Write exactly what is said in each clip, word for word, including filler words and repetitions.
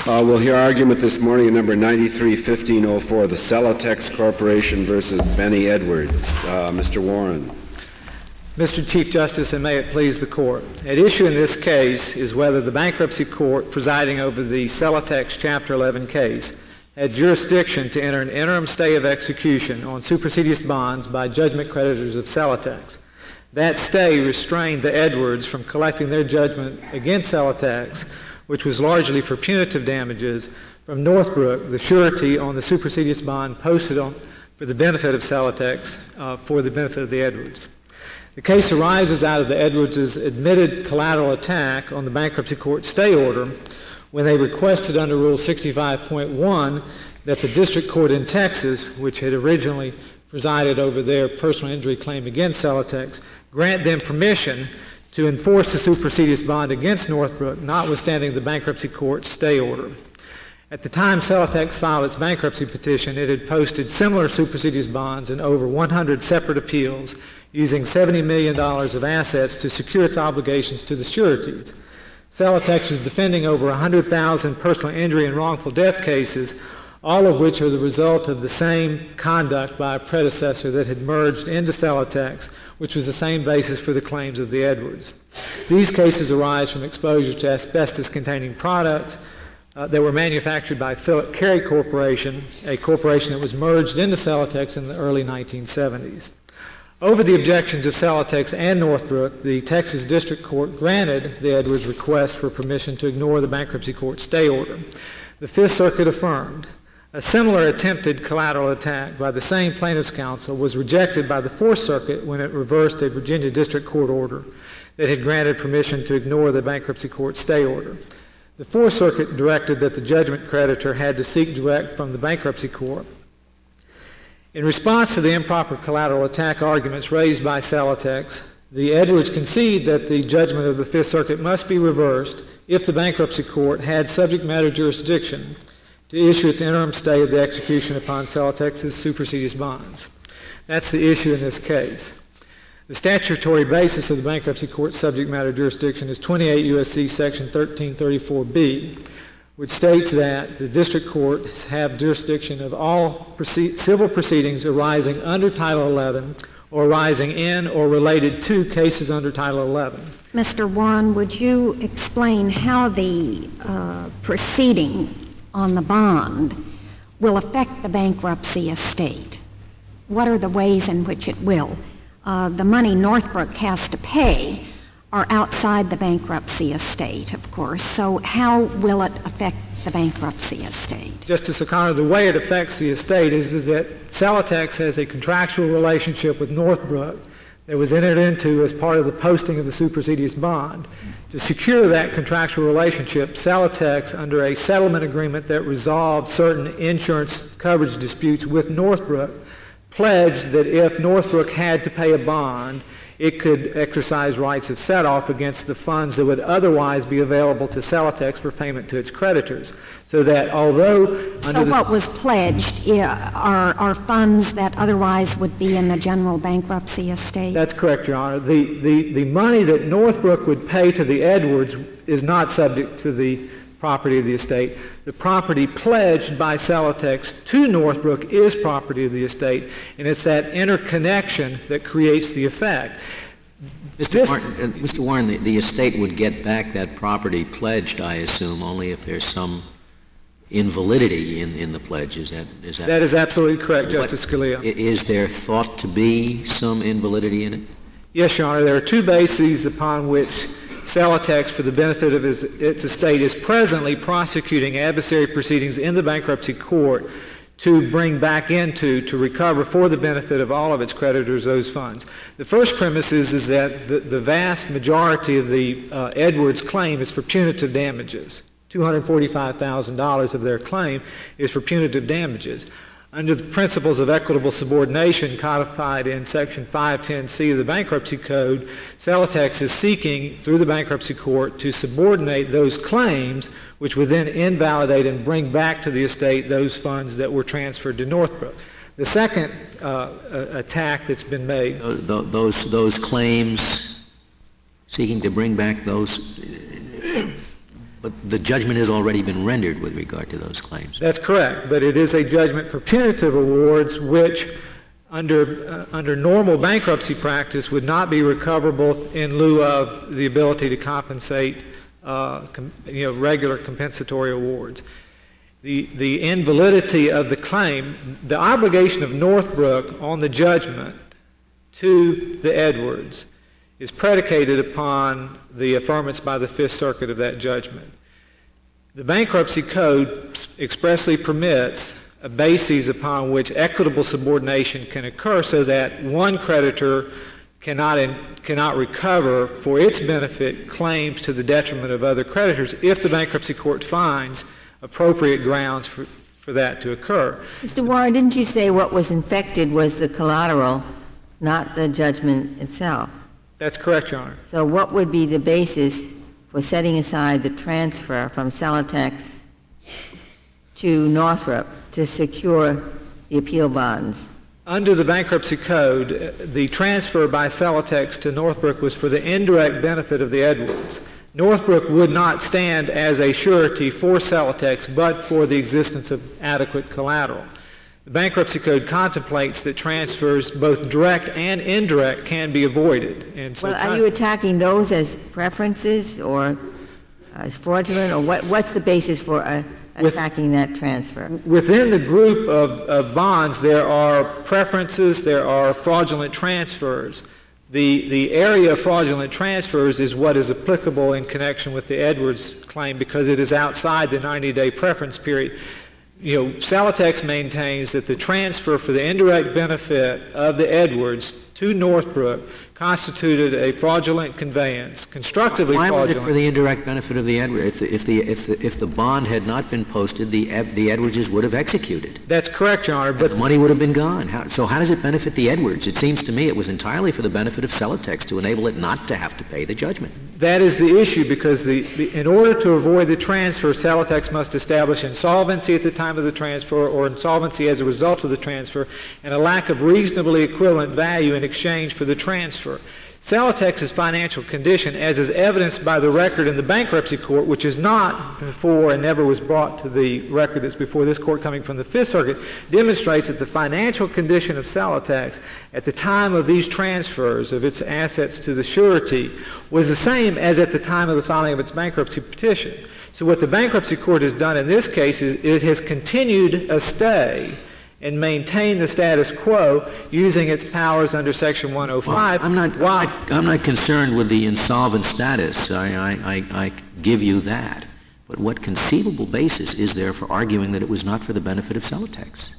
Uh, we'll hear argument this morning in number ninety-three fifteen oh four, the Celotex Corporation versus Benny Edwards. Uh, Mister Warren. Mister Chief Justice, and may it please the Court, at issue in this case is whether the bankruptcy court presiding over the Celotex Chapter eleven case had jurisdiction to enter an interim stay of execution on supersedeas bonds by judgment creditors of Celotex. That stay restrained the Edwards from collecting their judgment against Celotex, which was largely for punitive damages, from Northbrook, the surety on the supersedeas bond posted on for the benefit of Celotex uh, for the benefit of the Edwards. The case arises out of the Edwards' admitted collateral attack on the bankruptcy court stay order when they requested under Rule sixty-five point one that the district court in Texas, which had originally presided over their personal injury claim against Celotex, grant them permission to enforce the supersedeas bond against Northbrook, notwithstanding the bankruptcy court's stay order. At the time Celotex filed its bankruptcy petition, it had posted similar supersedeas bonds in over one hundred separate appeals, using seventy million dollars of assets to secure its obligations to the sureties. Celotex was defending over one hundred thousand personal injury and wrongful death cases, all of which are the result of the same conduct by a predecessor that had merged into Celotex, which was the same basis for the claims of the Edwards. These cases arise from exposure to asbestos-containing products uh, that were manufactured by Philip Carey Corporation, a corporation that was merged into Celotex in the early nineteen seventies. Over the objections of Celotex and Northbrook, the Texas District Court granted the Edwards' request for permission to ignore the bankruptcy court stay order. The Fifth Circuit affirmed. A similar attempted collateral attack by the same plaintiff's counsel was rejected by the Fourth Circuit when it reversed a Virginia District Court order that had granted permission to ignore the bankruptcy court stay order. The Fourth Circuit directed that the judgment creditor had to seek direct from the bankruptcy court. In response to the improper collateral attack arguments raised by Celotex, the Edwards concede that the judgment of the Fifth Circuit must be reversed if the bankruptcy court had subject matter jurisdiction to issue its interim stay of the execution upon Celotex's supersedeas bonds. That's the issue in this case. The statutory basis of the bankruptcy court's subject matter jurisdiction is twenty-eight U S C Section thirteen thirty-four B, which states that the district courts have jurisdiction of all proce- civil proceedings arising under Title eleven or arising in or related to cases under Title eleven. Mister Warren, would you explain how the uh, proceeding on the bond will affect the bankruptcy estate? What are the ways in which it will? Uh, the money Northbrook has to pay are outside the bankruptcy estate, of course, so how will it affect the bankruptcy estate? Justice O'Connor, the way it affects the estate is, is that Celotex has a contractual relationship with Northbrook that was entered into as part of the posting of the supersedeas bond. To secure that contractual relationship, Celotex, under a settlement agreement that resolved certain insurance coverage disputes with Northbrook, pledged that if Northbrook had to pay a bond, it could exercise rights of set-off against the funds that would otherwise be available to Celotex for payment to its creditors. So that although... So what was pledged are, are funds that otherwise would be in the general bankruptcy estate? That's correct, Your Honor. The, the, the money that Northbrook would pay to the Edwards is not subject to the property of the estate. The property pledged by Celotex to Northbrook is property of the estate, and it's that interconnection that creates the effect. Mister Warren, uh, Mister Warren the, the estate would get back that property pledged, I assume, only if there's some invalidity in, in the pledge. Is that is that? That is absolutely correct, what, Justice Scalia. Is there thought to be some invalidity in it? Yes, Your Honor. There are two bases upon which Celotex, for the benefit of his, its estate, is presently prosecuting adversary proceedings in the bankruptcy court to bring back into, to recover for the benefit of all of its creditors those funds. The first premise is, is that the, the vast majority of the uh, Edwards claim is for punitive damages. two hundred forty-five thousand dollars of their claim is for punitive damages. Under the principles of equitable subordination codified in Section five ten C of the Bankruptcy Code, Celotex is seeking, through the bankruptcy court, to subordinate those claims, which would then invalidate and bring back to the estate those funds that were transferred to Northbrook. The second uh, attack that's been made... Those, those, those claims seeking to bring back those... But the judgment has already been rendered with regard to those claims. That's correct, but it is a judgment for punitive awards which, under uh, under normal bankruptcy practice, would not be recoverable in lieu of the ability to compensate uh, com- you know, regular compensatory awards. The, the invalidity of the claim, the obligation of Northbrook on the judgment to the Edwards is predicated upon the affirmance by the Fifth Circuit of that judgment. The Bankruptcy Code expressly permits a basis upon which equitable subordination can occur so that one creditor cannot, in, cannot recover for its benefit claims to the detriment of other creditors if the bankruptcy court finds appropriate grounds for, for that to occur. Mister Warren, didn't you say what was infected was the collateral, not the judgment itself? That's correct, Your Honor. So what would be the basis for setting aside the transfer from Celotex to Northrop to secure the appeal bonds? Under the Bankruptcy Code, the transfer by Celotex to Northbrook was for the indirect benefit of the Edwards. Northbrook would not stand as a surety for Celotex but for the existence of adequate collateral. The Bankruptcy Code contemplates that transfers, both direct and indirect, can be avoided. And so well, are you attacking those as preferences or as fraudulent, or what, what's the basis for uh, attacking with, that transfer? Within the group of, of bonds, there are preferences, there are fraudulent transfers. The, the area of fraudulent transfers is what is applicable in connection with the Edwards claim because it is outside the ninety-day preference period. You know, Celotex maintains that the transfer for the indirect benefit of the Edwards to Northbrook constituted a fraudulent conveyance, constructively Why fraudulent. was it for the indirect benefit of the Edwards? If the, if the, if the, if the bond had not been posted, the, the Edwardses would have executed. That's correct, Your Honor. But the money would have been gone. How, so how does it benefit the Edwards? It seems to me it was entirely for the benefit of Celotex to enable it not to have to pay the judgment. That is the issue because the, the, in order to avoid the transfer, Celotex must establish insolvency at the time of the transfer or insolvency as a result of the transfer and a lack of reasonably equivalent value in exchange for the transfer. Celotex's financial condition, as is evidenced by the record in the bankruptcy court, which is not before and never was brought to the record that's before this court coming from the Fifth Circuit, demonstrates that the financial condition of Celotex at the time of these transfers of its assets to the surety was the same as at the time of the filing of its bankruptcy petition. So what the bankruptcy court has done in this case is it has continued a stay and maintain the status quo using its powers under Section one oh five. Well, I'm not. While, I'm not concerned with the insolvent status. I, I, I, I give you that. But what conceivable basis is there for arguing that it was not for the benefit of Celotex,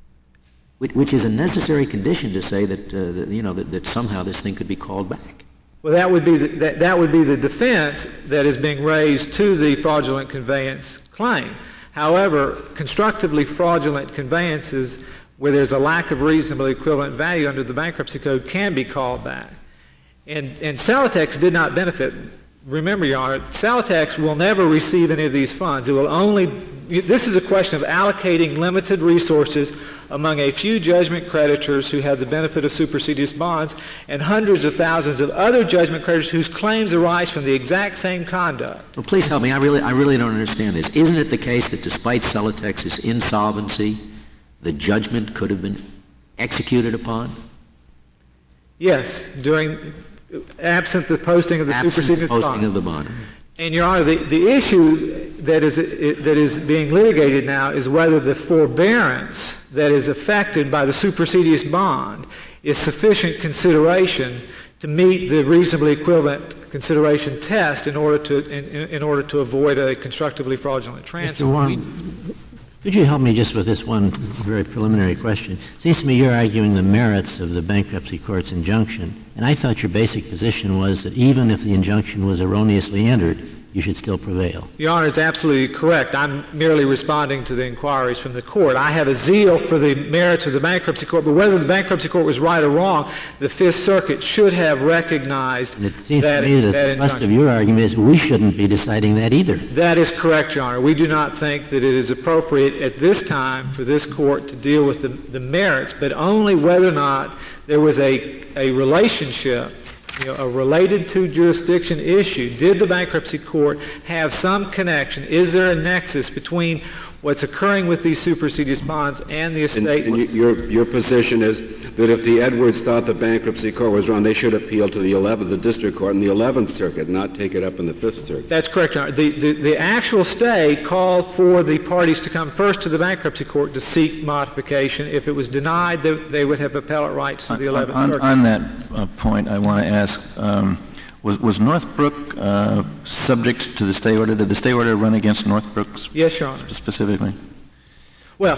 which, which is a necessary condition to say that, uh, that you know that, that somehow this thing could be called back? Well, that would be the, that, that would be the defense that is being raised to the fraudulent conveyance claim. However, constructively fraudulent conveyances where there's a lack of reasonably equivalent value under the Bankruptcy Code can be called back. And, and Celotex did not benefit. Remember, Your Honor, Celotex will never receive any of these funds. It will only, this is a question of allocating limited resources among a few judgment creditors who have the benefit of supersedious bonds and hundreds of thousands of other judgment creditors whose claims arise from the exact same conduct. Well, please help me. I really, I really don't understand this. Isn't it the case that despite Celotex's insolvency, the judgment could have been executed upon? Yes, during, absent the posting of the absent supersedious the posting bond. of the bond. And, Your Honor, the, the issue that is, it, that is being litigated now is whether the forbearance that is affected by the supersedious bond is sufficient consideration to meet the reasonably equivalent consideration test in order to, in, in order to avoid a constructively fraudulent transfer. Mister Warren, could you help me just with this one very preliminary question? It seems to me you're arguing the merits of the bankruptcy court's injunction, and I thought your basic position was that even if the injunction was erroneously entered, you should still prevail. Your Honor, it's absolutely correct. I'm merely responding to the inquiries from the court. I have a zeal for the merits of the bankruptcy court, but whether the bankruptcy court was right or wrong, the Fifth Circuit should have recognized and it seems that, to me that, that the injunction. rest of your argument is we shouldn't be deciding that either. That is correct, Your Honor. We do not think that it is appropriate at this time for this court to deal with the, the merits, but only whether or not there was a, a relationship you know, a related to jurisdiction issue. Did the bankruptcy court have some connection? Is there a nexus between what's occurring with these supersedeas bonds and the estate? And, and your, your position is that if the Edwards thought the bankruptcy court was wrong, they should appeal to the eleventh, the district court in the eleventh Circuit, not take it up in the fifth Circuit. That's correct, Your Honor. The, the, the actual stay called for the parties to come first to the bankruptcy court to seek modification. If it was denied, they, they would have appellate rights to the eleventh on, Circuit. On that uh, point, I want to ask, um, was, was Northbrook uh, subject to the stay order? Did the stay order run against Northbrook Yes, Your Honor. specifically? Well,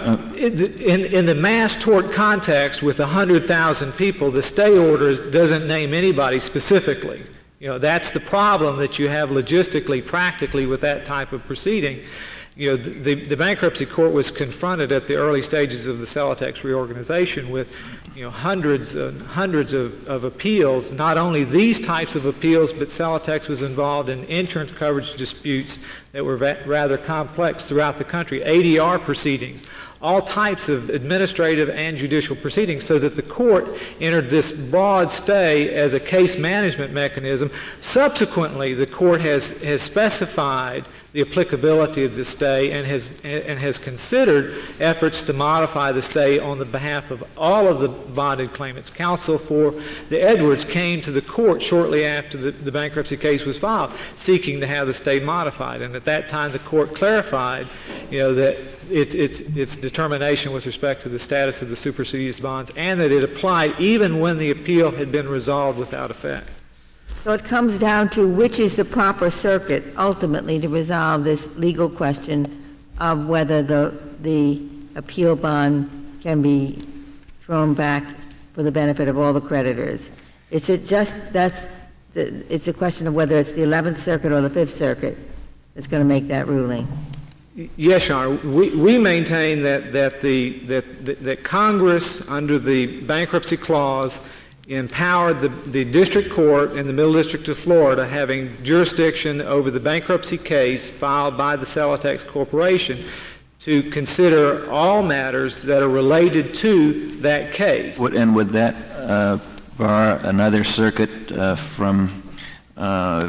in, in the mass tort context with one hundred thousand people, the stay order doesn't name anybody specifically. You know, that's the problem that you have logistically, practically with that type of proceeding. You know, the, the bankruptcy court was confronted at the early stages of the Celotex reorganization with, you know, hundreds and hundreds of, of appeals, not only these types of appeals, but Celotex was involved in insurance coverage disputes that were va- rather complex throughout the country, A D R proceedings, all types of administrative and judicial proceedings, so that the court entered this broad stay as a case management mechanism. Subsequently, the court has, has specified the applicability of the stay and has and has considered efforts to modify the stay on the behalf of all of the bonded claimants. Counsel for the Edwards came to the court shortly after the, the bankruptcy case was filed, seeking to have the stay modified. And at that time, the court clarified, you know, that its its its determination with respect to the status of the supersedeas bonds, and that it applied even when the appeal had been resolved without effect. So it comes down to which is the proper circuit ultimately to resolve this legal question of whether the the appeal bond can be thrown back for the benefit of all the creditors. Is it just that's the, it's a question of whether it's the eleventh Circuit or the fifth Circuit that's going to make that ruling? Yes, Your Honor. We, we maintain that that the that, that that Congress, under the bankruptcy clause, empowered the, the district court in the Middle District of Florida, having jurisdiction over the bankruptcy case filed by the Celotex Corporation, to consider all matters that are related to that case. Would, and would that uh, bar another circuit uh, from uh,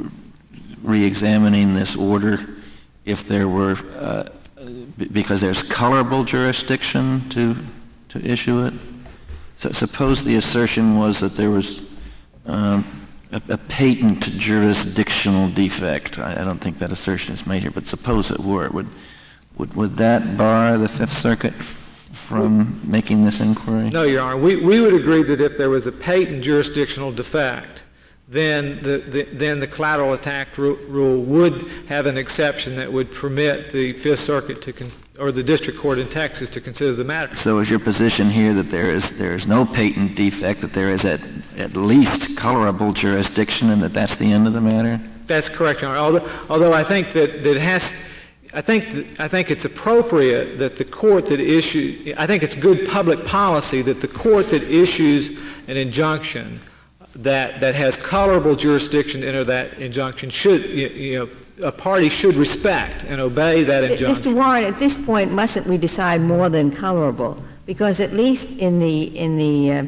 re-examining this order if there were, uh, b- because there's colorable jurisdiction to to issue it? So suppose the assertion was that there was um, a, a patent jurisdictional defect. I, I don't think that assertion is made here, but suppose it were. Would would, would that bar the Fifth Circuit f- from making this inquiry? No, Your Honor. We, we would agree that if there was a patent jurisdictional defect, then the, the then the collateral attack ru- rule would have an exception that would permit the Fifth Circuit to con- or the district court in Texas to consider the matter. So is your position here that there is there is no patent defect, that there is at at least colorable jurisdiction, and that that's the end of the matter? That's correct, Your Honor. Although, although I think that, that it has, I think that, I think it's appropriate that the court that issues, I think it's good public policy that the court that issues an injunction that that has colorable jurisdiction to enter that injunction should, you, you know, a party should respect and obey that injunction. Mister Warren, at this point, mustn't we decide more than colorable? Because at least in the in the uh,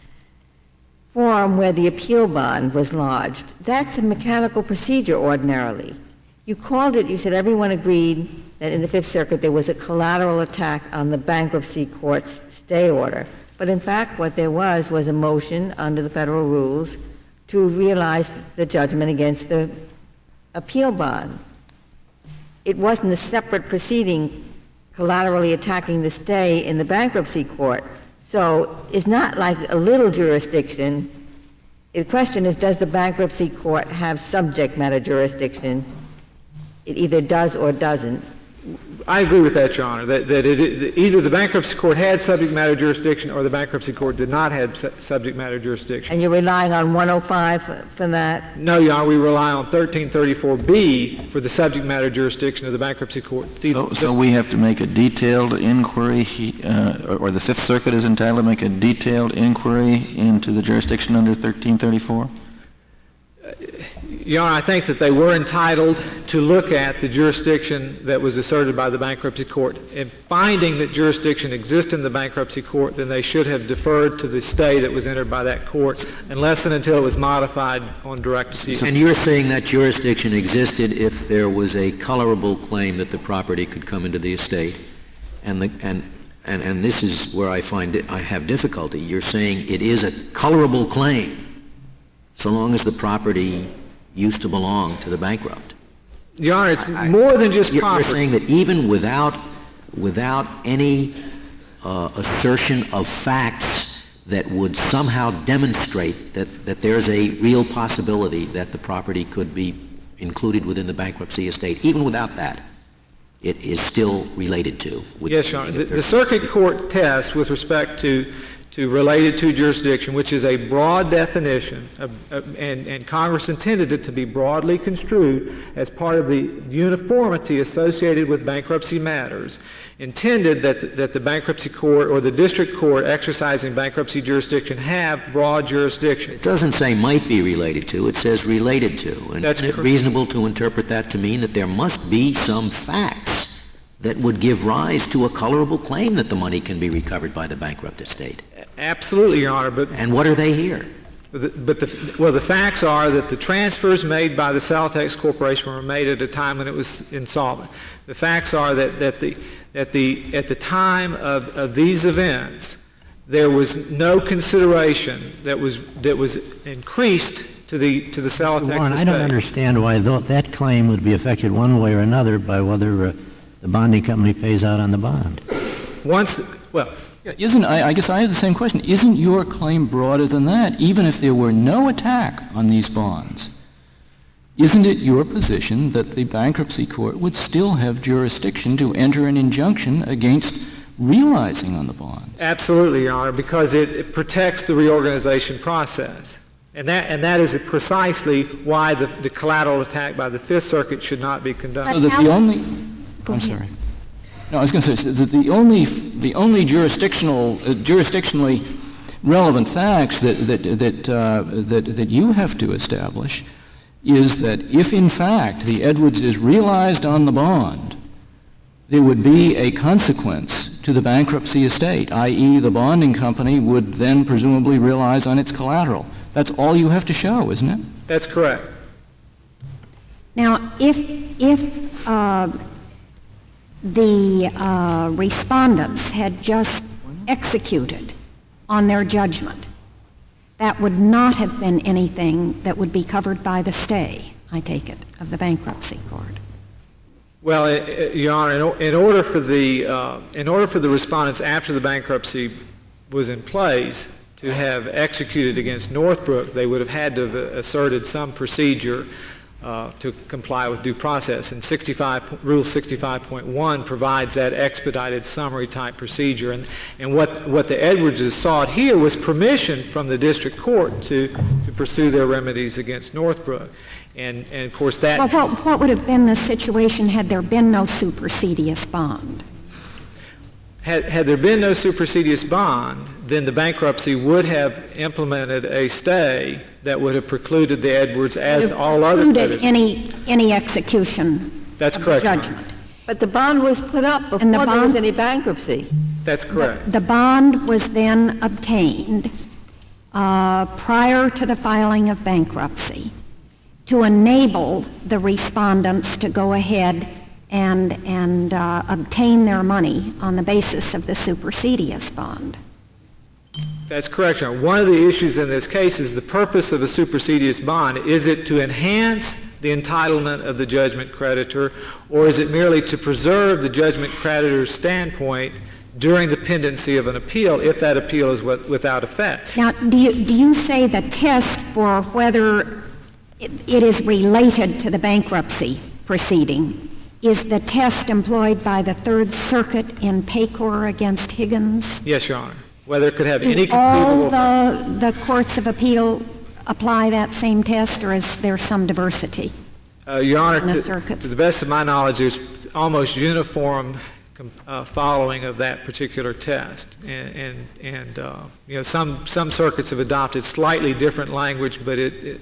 forum where the appeal bond was lodged, that's a mechanical procedure ordinarily. You called it, you said everyone agreed that in the Fifth Circuit there was a collateral attack on the bankruptcy court's stay order. But in fact, what there was was a motion under the federal rules to realize the judgment against the appeal bond. It wasn't a separate proceeding collaterally attacking the stay in the bankruptcy court. So it's not like a little jurisdiction. The question is, does the bankruptcy court have subject matter jurisdiction? It either does or doesn't. I agree with that, Your Honor, that, that it, either the bankruptcy court had subject matter jurisdiction or the bankruptcy court did not have su- subject matter jurisdiction. And you're relying on one oh five for that? No, Your Honor, we rely on thirteen thirty-four B for the subject matter jurisdiction of the bankruptcy court. See, So, the, so we have to make a detailed inquiry, uh, or, or the Fifth Circuit is entitled to make a detailed inquiry into the jurisdiction under thirteen thirty-four? Your Honor, I think that they were entitled to look at the jurisdiction that was asserted by the bankruptcy court. In finding that jurisdiction exists in the bankruptcy court, then they should have deferred to the stay that was entered by that court unless and until it was modified on direct appeal. And you're saying that jurisdiction existed if there was a colorable claim that the property could come into the estate, and the, and and and this is where I find it, I have difficulty. You're saying it is a colorable claim so long as the property used to belong to the bankrupt. Your Honor, it's I, more than just you're, property. You're saying that even without without any uh, assertion of facts that would somehow demonstrate that, that there's a real possibility that the property could be included within the bankruptcy estate, even without that, it is still related to. Yes, Your Honor. The, the circuit court test with respect to to related to jurisdiction, which is a broad definition, of, of, and, and Congress intended it to be broadly construed as part of the uniformity associated with bankruptcy matters, intended that the, that the bankruptcy court or the district court exercising bankruptcy jurisdiction have broad jurisdiction. It doesn't say might be related to, it says related to. And That's isn't it reasonable to interpret that to mean that there must be some facts that would give rise to a colorable claim that the money can be recovered by the bankrupt estate? Absolutely, Your Honor. But and what are they here? But, the, but the, well, the facts are that the transfers made by the Celotex Corporation were made at a time when it was insolvent. The facts are that, that, the, that the, at the time of, of these events, there was no consideration that was, that was increased to the, to the Celotex Warren, estate. I don't understand why th- that claim would be affected one way or another by whether uh, the bonding company pays out on the bond. Once, well, Yeah, isn't, I, I guess I have the same question. Isn't your claim broader than that, even if there were no attack on these bonds? Isn't it your position that the bankruptcy court would still have jurisdiction to enter an injunction against realizing on the bonds? Absolutely, Your Honor, because it, it protects the reorganization process. And that, and that is precisely why the, the collateral attack by the Fifth Circuit should not be conducted. So that the only... Go I'm ahead. sorry. No, I was going to say that the only the only jurisdictional uh, jurisdictionally relevant facts that that that, uh, that that you have to establish is that if in fact the Edwards is realized on the bond, there would be a consequence to the bankruptcy estate, that is, the bonding company would then presumably realize on its collateral. That's all you have to show, isn't it? That's correct. Now, if, if uh, the uh, respondents had just executed on their judgment, that would not have been anything that would be covered by the stay, I take it, of the bankruptcy court. Well, it, it, Your Honor, in, in order for the uh, in order for the respondents after the bankruptcy was in place to have executed against Northbrook, they would have had to have asserted some procedure uh, to comply with due process. And sixty-five, Rule sixty-five point one provides that expedited summary type procedure. And, and what, what the Edwardses sought here was permission from the district court to, to pursue their remedies against Northbrook. And, and of course that... Well, what, what would have been the situation had there been no supersedious bond? Had, had there been no supersedious bond, then the bankruptcy would have implemented a stay that would have precluded the Edwards, as all other Precluded creditors. any, any execution That's of correct, the Your judgment. But the bond was put up before And the there was bond- any bankruptcy. That's correct. The bond was then obtained uh, prior to the filing of bankruptcy to enable the respondents to go ahead and, and uh, obtain their money on the basis of the supersedious bond. That's correct, Your Honor. One of the issues in this case is the purpose of a supersedious bond. Is it to enhance the entitlement of the judgment creditor, or is it merely to preserve the judgment creditor's standpoint during the pendency of an appeal, if that appeal is with, without effect? Now, do you, do you say the test for whether it, it is related to the bankruptcy proceeding is the test employed by the Third Circuit in Paycor against Higgins? Yes, Your Honor. Whether it could have any Do all conceivable... the, the courts of appeal apply that same test, or is there some diversity? Uh, Your Honor, in the to, circuits? to the best of my knowledge, there's almost uniform uh, following of that particular test. And, and, and uh, you know, some, some circuits have adopted slightly different language, but it, it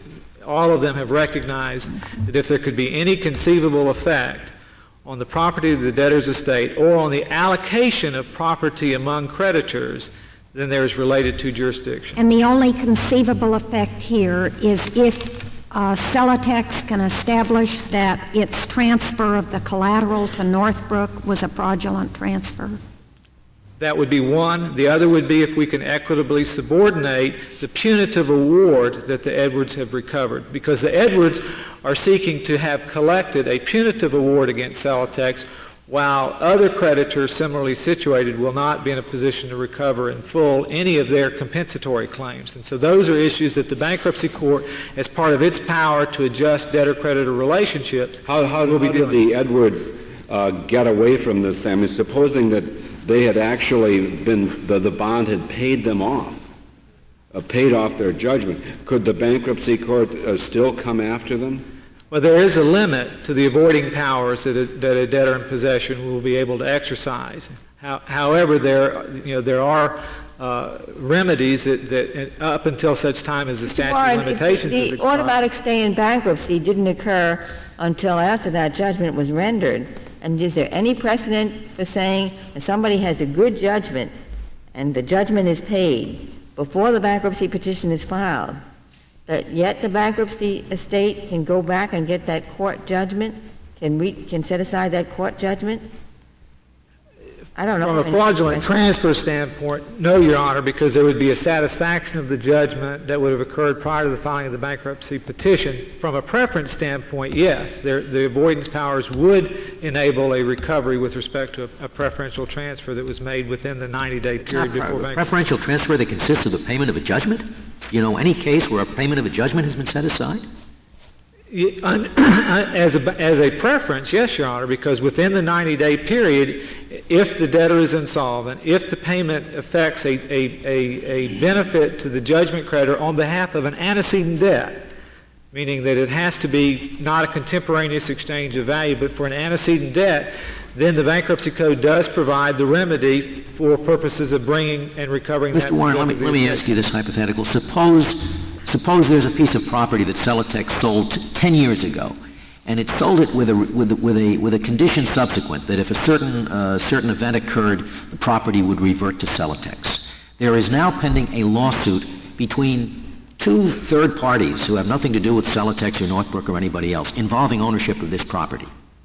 all of them have recognized that if there could be any conceivable effect on the property of the debtor's estate or on the allocation of property among creditors, then there is related to jurisdiction. And the only conceivable effect here is if uh, Celotex can establish that its transfer of the collateral to Northbrook was a fraudulent transfer. That would be one. The other would be if we can equitably subordinate the punitive award that the Edwards have recovered, because the Edwards are seeking to have collected a punitive award against Celotex, while other creditors similarly situated will not be in a position to recover in full any of their compensatory claims. And so those are issues that the bankruptcy court, as part of its power to adjust debtor-creditor relationships, How, how, will be how did doing. the Edwards uh, get away from this? I mean, supposing that they had actually been, the, the bond had paid them off, uh, paid off their judgment, could the bankruptcy court uh, still come after them? Well, there is a limit to the avoiding powers that a, that a debtor in possession will be able to exercise. How, however, there, you know, there are uh, remedies that, that up until such time as the statute Warren, of limitations the is expired. automatic stay in bankruptcy didn't occur until after that judgment was rendered. And is there any precedent for saying that somebody has a good judgment and the judgment is paid before the bankruptcy petition is filed, that yet the bankruptcy estate can go back and get that court judgment, can re- can set aside that court judgment? I don't know. From a fraudulent transfer standpoint, no, Your Honor, because there would be a satisfaction of the judgment that would have occurred prior to the filing of the bankruptcy petition. From a preference standpoint, yes, there, the avoidance powers would enable a recovery with respect to a, a preferential transfer that was made within the ninety-day period before bankruptcy. Preferential transfer that consists of the payment of a judgment? You know, any case where a payment of a judgment has been set aside? As a, as a preference, yes, Your Honor, because within the ninety-day period, if the debtor is insolvent, if the payment affects a, a, a, a benefit to the judgment creditor on behalf of an antecedent debt, meaning that it has to be not a contemporaneous exchange of value, but for an antecedent debt, then the Bankruptcy Code does provide the remedy for purposes of bringing and recovering that. Mister Warren, let me, let me ask you this hypothetical. Suppose, suppose there's a piece of property that Celotex sold t- ten years ago, and it sold it with a, with, a, with, a, with a condition subsequent that if a certain, uh, certain event occurred, the property would revert to Celotex. There is now pending a lawsuit between two third parties who have nothing to do with Celotex or Northbrook or anybody else involving ownership of this property.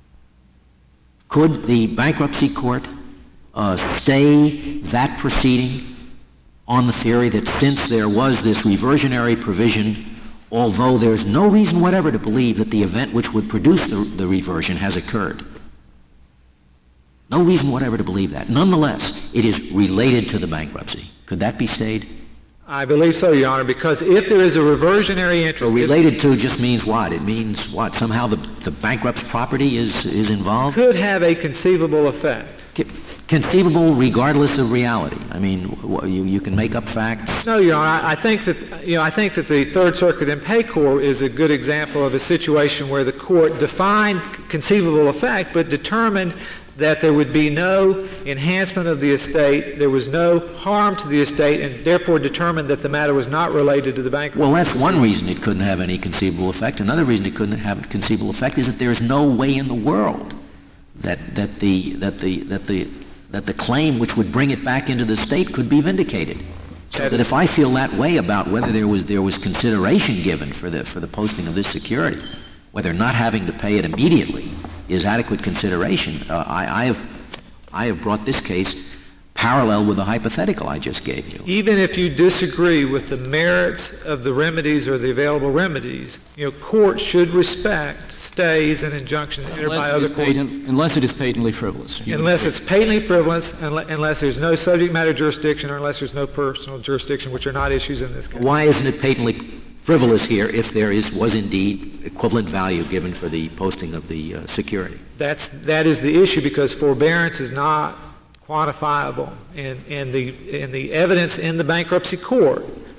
Could the bankruptcy court uh, stay that proceeding on the theory that since there was this reversionary provision, although there's no reason whatever to believe that the event which would produce the, the reversion has occurred? No reason whatever to believe that. Nonetheless, it is related to the bankruptcy. Could that be stayed? I believe so, Your Honor, because if there is a reversionary interest... So related to just means what? It means what? Somehow the, the bankrupt property is, is involved? Could have a conceivable effect. Conceivable regardless of reality. I mean, you, you can make up facts. No, Your Honor. I think that you know. I think that the Third Circuit in Paycor is a good example of a situation where the court defined conceivable effect, but determined that there would be no enhancement of the estate, there was no harm to the estate, and therefore determined that the matter was not related to the bankruptcy. Well, that's one reason it couldn't have any conceivable effect. Another reason it couldn't have conceivable effect is that there is no way in the world that that the that the that the that the claim which would bring it back into the state could be vindicated. So that if I feel that way about whether there was there was consideration given for the for the posting of this security, whether not having to pay it immediately is adequate consideration, uh, I, I have I have brought this case parallel with the hypothetical I just gave you. Even if you disagree with the merits of the remedies or the available remedies, you know, courts should respect stays and injunctions entered by other courts. Patent, unless it is patently frivolous. Unless it's patently frivolous, unless there's no subject matter jurisdiction, or unless there's no personal jurisdiction, which are not issues in this case. Why isn't it patently frivolous here if there is was indeed equivalent value given for the posting of the uh, security? That's that is the issue, because forbearance is not quantifiable, and, and the and the evidence in the bankruptcy court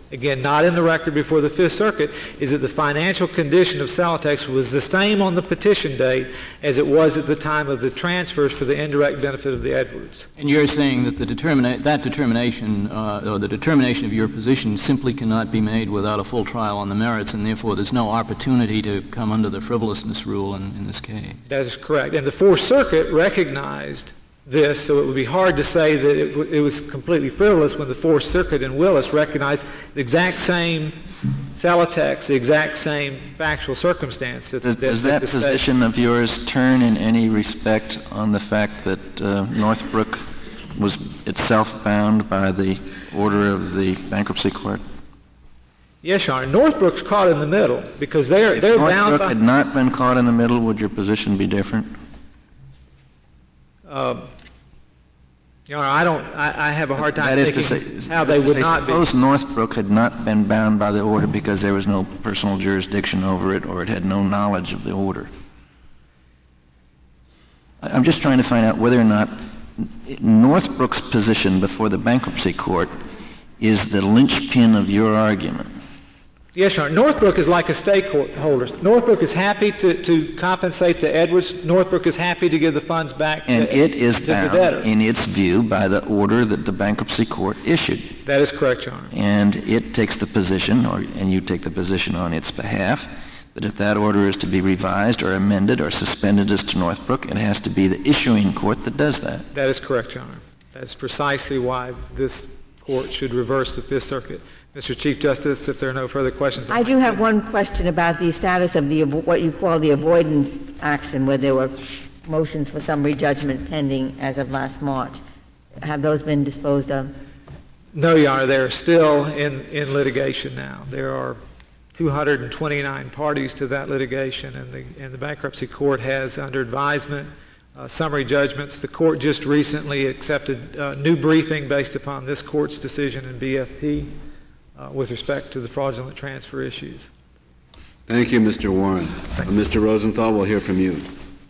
again, not in the record before the Fifth Circuit, is that the financial condition of Celotex was the same on the petition date as it was at the time of the transfers for the indirect benefit of the Edwards. And you're saying that the determina- that determination, uh, or the determination of your position simply cannot be made without a full trial on the merits, and therefore there's no opportunity to come under the frivolousness rule in, in this case. That is correct. And the Fourth Circuit recognized this, so it would be hard to say that it, w- it was completely frivolous when the Fourth Circuit in Willis recognized the exact same Celotex, the exact same factual circumstance. That, Does, that, does that that the position state. of yours turn in any respect on the fact that uh, Northbrook was itself bound by the order of the bankruptcy court? Yes, Your Honor. Northbrook's caught in the middle because they're, If they're bound Northbrook by... had not been caught in the middle, would your position be different? Uh, Your Honor, I don't. I, I have a hard time That is to thinking say, how that they is to would say, not suppose be. Northbrook had not been bound by the order because there was no personal jurisdiction over it, or it had no knowledge of the order. I- I'm just trying to find out whether or not Northbrook's position before the bankruptcy court is the linchpin of your argument. Yes, Your Honor. Northbrook is like a stakeholder. Northbrook is happy to, to compensate the Edwards. Northbrook is happy to give the funds back And to, it is to the bound, debtor. in its view, by the order that the bankruptcy court issued. That is correct, Your Honor. And it takes the position, or and you take the position on its behalf, that if that order is to be revised or amended or suspended as to Northbrook, it has to be the issuing court that does that. That is correct, Your Honor. That's precisely why this court should reverse the Fifth Circuit. Mister Chief Justice, if there are no further questions. I do have one question about the status of the avo- what you call the avoidance action, where there were motions for summary judgment pending as of last March. Have those been disposed of? No, Your Honor. They're still in, in litigation now. There are two hundred twenty-nine parties to that litigation, and the, and the bankruptcy court has under advisement uh, summary judgments. The court just recently accepted uh, new briefing based upon this court's decision in B F P uh, with respect to the fraudulent transfer issues. Thank you, Mister Warren. Uh, Mister Rosenthal, we'll hear from you.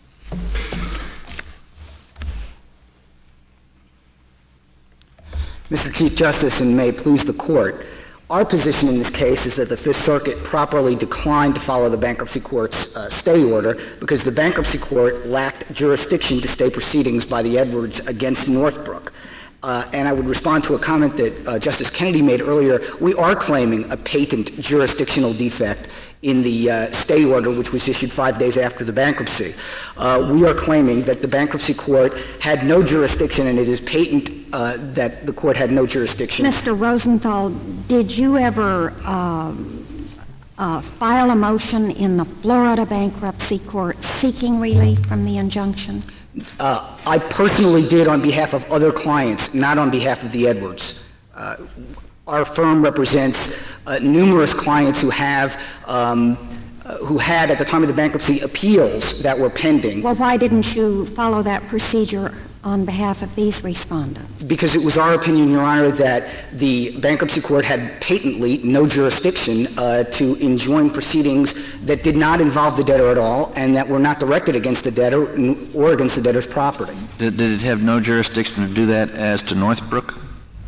Mister Chief Justice, and may it please the Court, our position in this case is that the Fifth Circuit properly declined to follow the bankruptcy court's uh, stay order because the bankruptcy court lacked jurisdiction to stay proceedings by the Edwards against Northbrook. Uh, and I would respond to a comment that uh, Justice Kennedy made earlier. We are claiming a patent jurisdictional defect in the uh, stay order, which was issued five days after the bankruptcy. Uh, we are claiming that the bankruptcy court had no jurisdiction, and it is patent uh, that the court had no jurisdiction. Mister Rosenthal, did you ever um, uh, file a motion in the Florida bankruptcy court seeking relief from the injunction? Uh, I personally did on behalf of other clients, not on behalf of the Edwards. Uh, our firm represents uh, numerous clients who have, um, uh, who had at the time of the bankruptcy appeals that were pending. Well, why didn't you follow that procedure on behalf of these respondents? Because it was our opinion, Your Honor, that the bankruptcy court had patently no jurisdiction uh, to enjoin proceedings that did not involve the debtor at all and that were not directed against the debtor or against the debtor's property. Did, did it have no jurisdiction to do that as to Northbrook?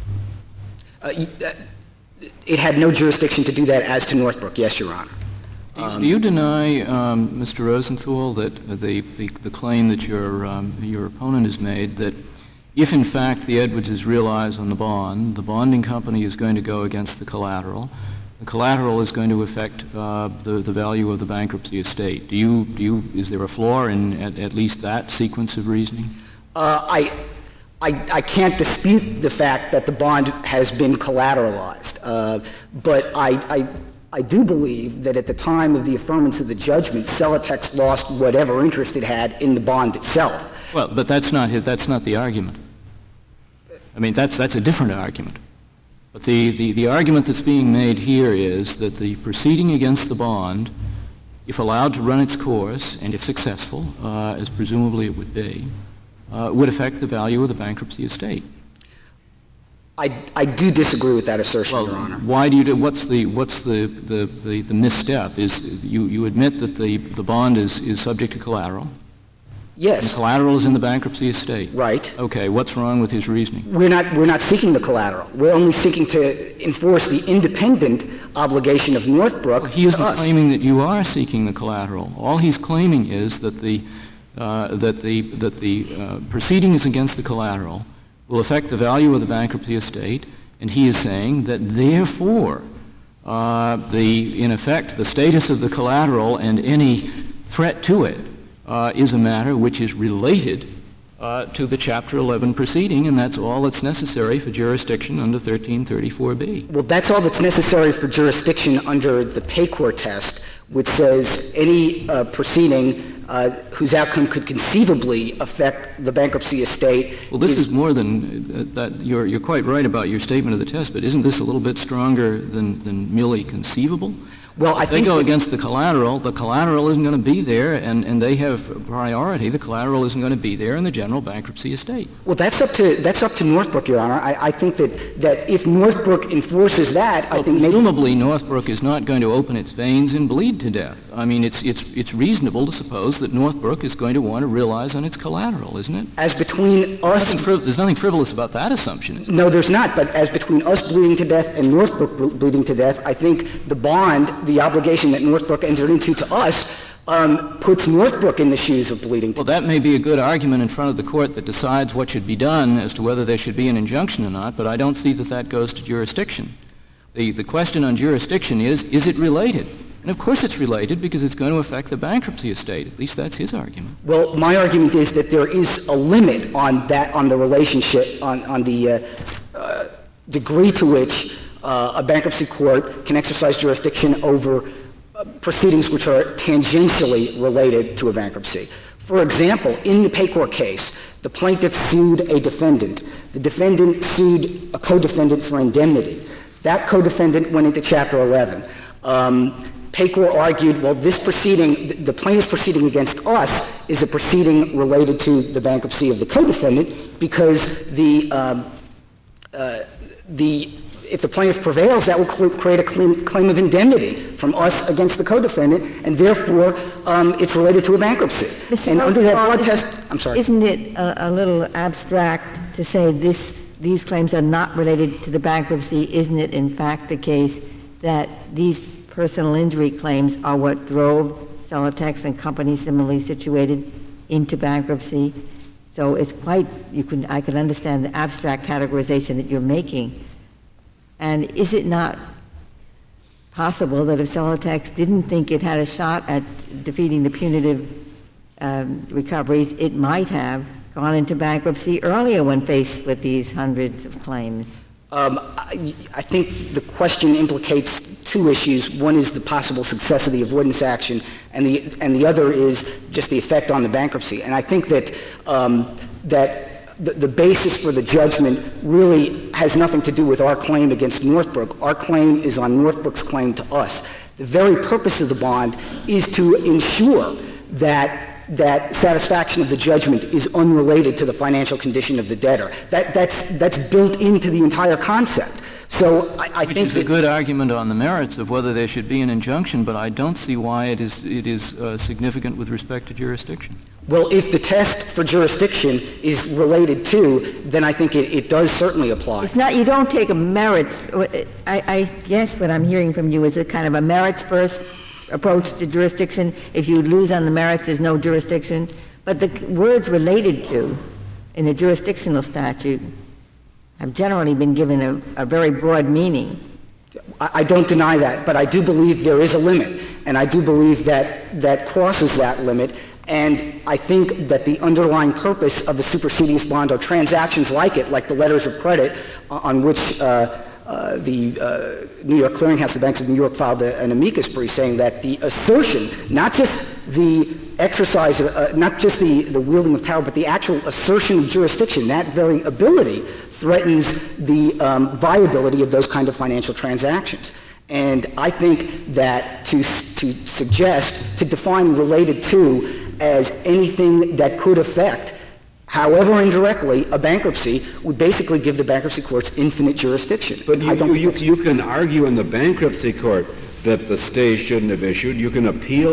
Uh, it had no jurisdiction to do that as to Northbrook, yes, Your Honor. Um, Do you deny, um, Mister Rosenthal, that uh, the, the, the claim that your, um, your opponent has made that if, in fact, the Edwardses realize on the bond, the bonding company is going to go against the collateral, the collateral is going to affect uh, the, the value of the bankruptcy estate? Do you, do you, is there a flaw in at, at least that sequence of reasoning? Uh, I, I, I can't dispute the fact that the bond has been collateralized, uh, but I, I I do believe that at the time of the affirmance of the judgment, Celotex lost whatever interest it had in the bond itself. Well, but that's not that's not the argument. I mean, that's that's a different argument. But the, the, the argument that's being made here is that the proceeding against the bond, if allowed to run its course, and if successful, uh, as presumably it would be, uh, would affect the value of the bankruptcy estate. I, I do disagree with that assertion, Well, Your Honor. why do you do, what's the, what's the, the, the, the misstep? Is you, you admit that the, the bond is, is subject to collateral, Yes. The collateral is in the bankruptcy estate. Right. Okay, what's wrong with his reasoning? We're not, we're not seeking the collateral. We're only seeking to enforce the independent obligation of Northbrook Well, he isn't to us. claiming that you are seeking the collateral. All he's claiming is that the, uh, that the, that the uh, proceedings against the collateral will affect the value of the bankruptcy estate, and he is saying that therefore uh, the, in effect, the status of the collateral and any threat to it Uh, is a matter which is related uh, to the Chapter eleven proceeding, and that's all that's necessary for jurisdiction under thirteen thirty-four B. Well, that's all that's necessary for jurisdiction under the Paycor test, which says any uh, proceeding uh, whose outcome could conceivably affect the bankruptcy estate. Well, this is, is more than uh, that. You're, you're quite right about your statement of the test, but isn't this a little bit stronger than, than merely conceivable? Well, I if they think go that, against the collateral, the collateral isn't going to be there, and, and they have priority. The collateral isn't going to be there in the general bankruptcy estate. Well, that's up to that's up to Northbrook, Your Honor. I, I think that, that if Northbrook enforces that, well, I think presumably maybe Northbrook is not going to open its veins and bleed to death. I mean, it's it's it's reasonable to suppose that Northbrook is going to want to realize on its collateral, isn't it? As between us, nothing friv- there's nothing frivolous about that assumption. Is there? No, there's not. But as between us bleeding to death and Northbrook bleeding to death, I think the bond, the obligation that Northbrook entered into to us, um, puts Northbrook in the shoes of bleeding to Well, that may be a good argument in front of the court that decides what should be done as to whether there should be an injunction or not, but I don't see that that goes to jurisdiction. The, the question on jurisdiction is, is it related? And of course it's related because it's going to affect the bankruptcy estate. At least that's his argument. Well, my argument is that there is a limit on that, on the relationship, on, on the uh, uh, degree to which uh, a bankruptcy court can exercise jurisdiction over uh, proceedings which are tangentially related to a bankruptcy. For example, in the Paycor case, the plaintiff sued a defendant. The defendant sued a co-defendant for indemnity. That co-defendant went into Chapter eleven. Um, Paycor argued, well, this proceeding, the plaintiff's proceeding against us is a proceeding related to the bankruptcy of the co-defendant because the, um, uh, the, if the plaintiff prevails, that will create a claim, claim of indemnity from us against the co-defendant, and therefore um, it's related to a bankruptcy. Mister And under that broad isn't, test, I'm sorry. Isn't it a, a little abstract to say this, these claims are not related to the bankruptcy? Isn't it, in fact, the case that these personal injury claims are what drove Celotex and companies similarly situated into bankruptcy? So it's quite, you can, I can understand the abstract categorization that you're making. And is it not possible that if Celotex didn't think it had a shot at defeating the punitive um, recoveries, it might have gone into bankruptcy earlier when faced with these hundreds of claims? Um, I, I think the question implicates two issues. One is the possible success of the avoidance action, and the and the other is just the effect on the bankruptcy. And I think that um, that the, the basis for the judgment really has nothing to do with our claim against Northbrook. Our claim is on Northbrook's claim to us. The very purpose of the bond is to ensure that that satisfaction of the judgment is unrelated to the financial condition of the debtor. That, that's, that's built into the entire concept. So I, I Which think is that a good argument on the merits of whether there should be an injunction, but I don't see why it is, it is uh, significant with respect to jurisdiction. Well, if the test for jurisdiction is related to, then I think it, it does certainly apply. It's not, you don't take a merits, I, I guess what I'm hearing from you is a kind of a merits first approach to jurisdiction. If you lose on the merits, there's no jurisdiction. But the words related to in a jurisdictional statute have generally been given a, a very broad meaning. I, I don't deny that, but I do believe there is a limit, and I do believe that that crosses that limit. And I think that the underlying purpose of a supersedious bond are transactions like it, like the letters of credit on which uh, Uh, the uh, New York Clearinghouse, the Banks of New York, filed a, an amicus brief saying that the assertion, not just the exercise, of, uh, not just the, the wielding of power, but the actual assertion of jurisdiction, that very ability threatens the um, viability of those kind of financial transactions. And I think that to, to suggest, to define related to as anything that could affect, however indirectly, a bankruptcy would basically give the bankruptcy courts infinite jurisdiction. But you, I don't you, you can argue in the bankruptcy court that the stay shouldn't have issued. You can appeal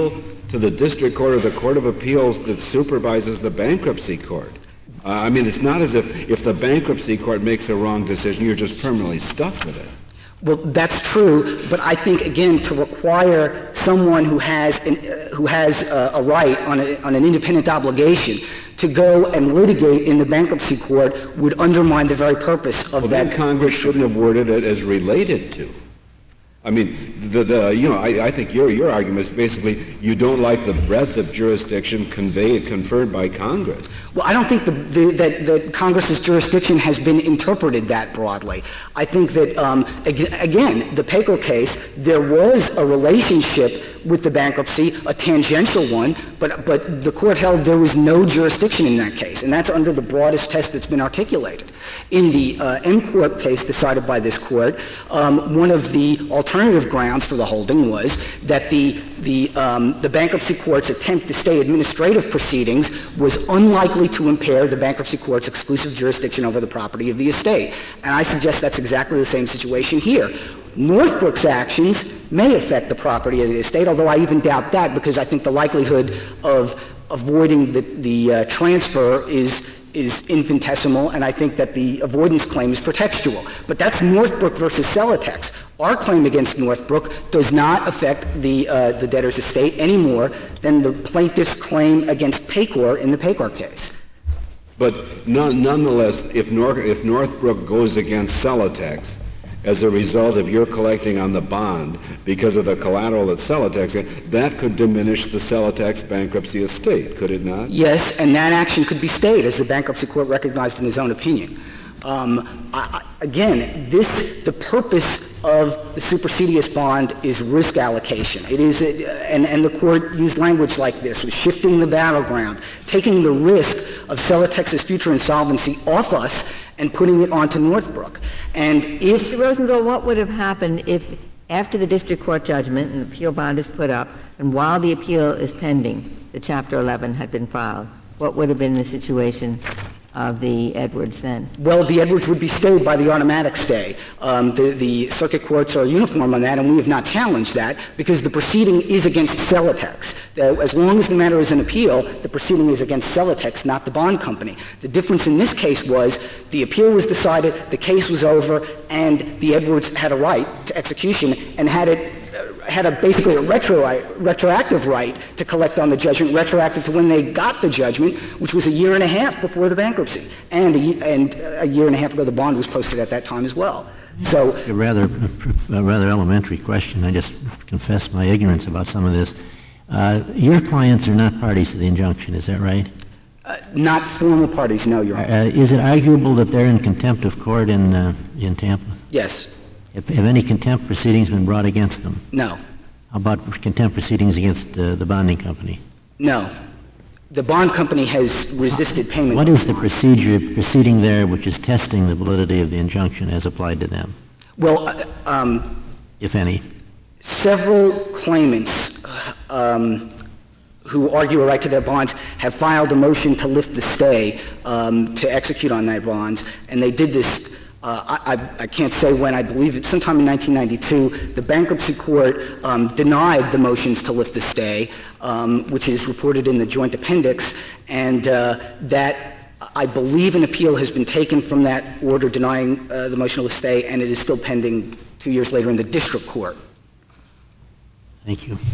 to the district court or the court of appeals that supervises the bankruptcy court. Uh, I mean, it's not as if if the bankruptcy court makes a wrong decision, you're just permanently stuck with it. Well, that's true, but I think, again, to require someone who has an, uh, who has uh, a right on, a, on an independent obligation to go and litigate in the bankruptcy court would undermine the very purpose of well, that. Then Congress shouldn't have worded it as related to. I mean, the, the you know, I, I think your your argument is basically you don't like the breadth of jurisdiction conveyed conferred by Congress. Well, I don't think the, the, that, that Congress's jurisdiction has been interpreted that broadly. I think that, um, ag- again, the Paycor case, there was a relationship with the bankruptcy, a tangential one, but, but the court held there was no jurisdiction in that case, and that's under the broadest test that's been articulated. In the uh, M-Corp case decided by this court, um, one of the alternative grounds for the holding was that the the um, the bankruptcy court's attempt to stay administrative proceedings was unlikely to impair the bankruptcy court's exclusive jurisdiction over the property of the estate. And I suggest that's exactly the same situation here. Northbrook's actions may affect the property of the estate, although I even doubt that because I think the likelihood of avoiding the, the uh, transfer is is infinitesimal, and I think that the avoidance claim is pretextual. But that's Northbrook versus Celotex. Our claim against Northbrook does not affect the uh, the debtor's estate any more than the plaintiff's claim against Paycor in the Paycor case. But none, nonetheless, if, Nor- if Northbrook goes against Celotex as a result of your collecting on the bond because of the collateral that Celotex, that could diminish the Celotex bankruptcy estate, could it not? Yes, and that action could be stayed, as the bankruptcy court recognized in his own opinion. Um, I, I, again, this the purpose of the supersedious bond is risk allocation. It is, and, and the court used language like this, was shifting the battleground, taking the risk of Celotex's future insolvency off us and putting it onto Northbrook. And if Mister Rosenthal, what would have happened if, after the district court judgment and the appeal bond is put up, and while the appeal is pending, the Chapter eleven had been filed? What would have been the situation of the Edwards then? Well, the Edwards would be stayed by the automatic stay. Um, the, the circuit courts are uniform on that, and we have not challenged that because the proceeding is against Celotex. Uh, as long as the matter is an appeal, the proceeding is against Celotex, not the bond company. The difference in this case was the appeal was decided, the case was over, and the Edwards had a right to execution and had it had a basically a retro, retroactive right to collect on the judgment, retroactive to when they got the judgment, which was a year and a half before the bankruptcy. And a, and a year and a half ago, the bond was posted at that time as well. So, a rather, a rather elementary question. I just confess my ignorance about some of this. Uh, your clients are not parties to the injunction, is that right? Uh, not formal parties, no, Your Honor. Uh, is it arguable that they're in contempt of court in uh, in Tampa? Yes. Have, have any contempt proceedings been brought against them? No. How about contempt proceedings against uh, the bonding company? No. The bond company has resisted payment. What is the procedure proceeding there which is testing the validity of the injunction as applied to them? Well, uh, um, if any. Several claimants um, who argue a right to their bonds have filed a motion to lift the stay um, to execute on their bonds, and they did this. Uh, I, I can't say when, I believe it's sometime in nineteen ninety-two, the bankruptcy court um, denied the motions to lift the stay, um, which is reported in the joint appendix, and uh, that, I believe an appeal has been taken from that order denying uh, the motion to lift stay, and it is still pending two years later in the district court. Thank you.